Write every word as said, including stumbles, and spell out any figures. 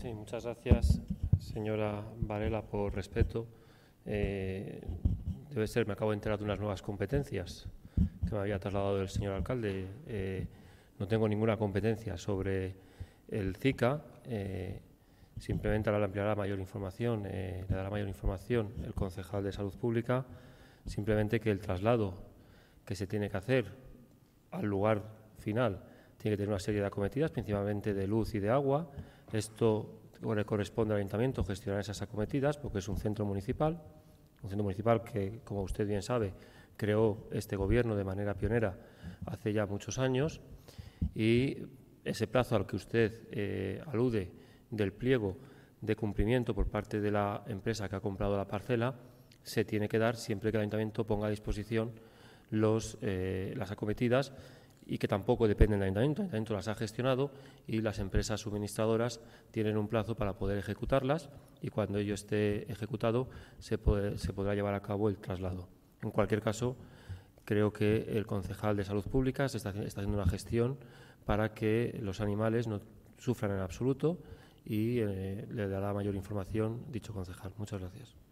Sí, muchas gracias, señora Varela, por respeto. Eh, debe ser, me acabo de enterar de unas nuevas competencias que me había trasladado el señor alcalde. Eh, no tengo ninguna competencia sobre el CICA. Eh, simplemente ahora le ampliará mayor información, eh, le dará mayor información el concejal de Salud Pública. Simplemente que el traslado que se tiene que hacer al lugar final tiene que tener una serie de acometidas, principalmente de luz y de agua. Esto le corresponde al ayuntamiento gestionar esas acometidas porque es un centro municipal, un centro municipal que, como usted bien sabe, creó este gobierno de manera pionera hace ya muchos años, y ese plazo al que usted eh, alude del pliego de cumplimiento por parte de la empresa que ha comprado la parcela se tiene que dar siempre que el ayuntamiento ponga a disposición los, eh, las acometidas, y que tampoco dependen del ayuntamiento. El ayuntamiento las ha gestionado y las empresas suministradoras tienen un plazo para poder ejecutarlas, y cuando ello esté ejecutado se, puede, se podrá llevar a cabo el traslado. En cualquier caso, creo que el concejal de Salud Pública está, está haciendo una gestión para que los animales no sufran en absoluto, y eh, le dará mayor información dicho concejal. Muchas gracias.